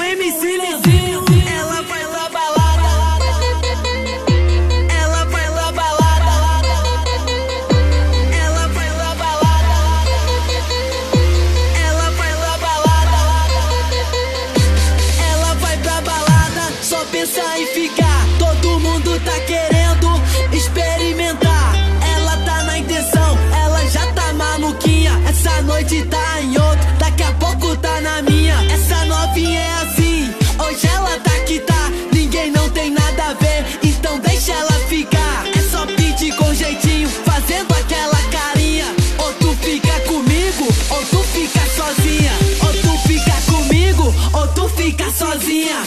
MC Lizinho. Ela vai pra balada, ela vai pra balada, ela vai pra balada, ela vai pra balada, ela vai pra balada. Só pensa em ficar, todo mundo tá querendo experimentar. Ela tá na intenção, ela já tá maluquinha. Essa noite tá em outro, daqui a pouco tá na minha. Essa novinha é assim, hoje ela tá que tá. Ninguém não tem nada a ver, então deixa ela ficar. É só pedir com jeitinho, fazendo aquela carinha. Ou tu fica comigo, ou tu fica sozinha. Ou tu fica comigo, ou tu fica sozinha.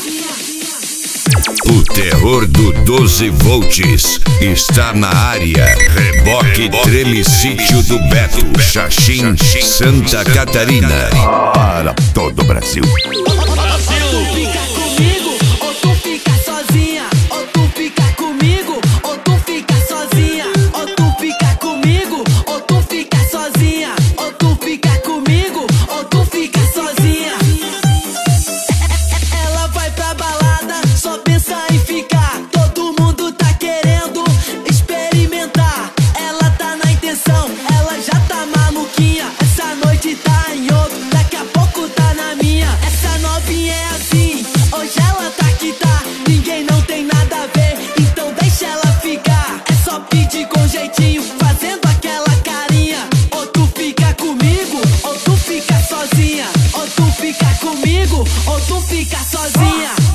O terror do 12 volts está na área. Reboque Treme Sítio do Beto, Xaxim, Santa Catarina. Para todo o Brasil. Tu fica comigo, ou tu fica sozinha. Ou tu fica comigo, ou tu fica sozinha. Ou tu fica comigo, ou tu fica sozinha. Ou tu fica comigo, ou tu fica sozinha. Ela vai pra balada, só pensa em ficar. Todo mundo tá querendo experimentar. Ela tá na intenção, ela já tá maluquinha. Essa noite tá em outro, daqui a pouco tá na minha. Essa novinha é assim, hoje ela tá que tá. Ninguém não tem nada a ver, então deixa ela ficar. É só pedir com jeitinho, fazendo aquela carinha. Ou tu fica comigo, ou tu fica sozinha. Ou tu fica comigo, ou tu fica sozinha.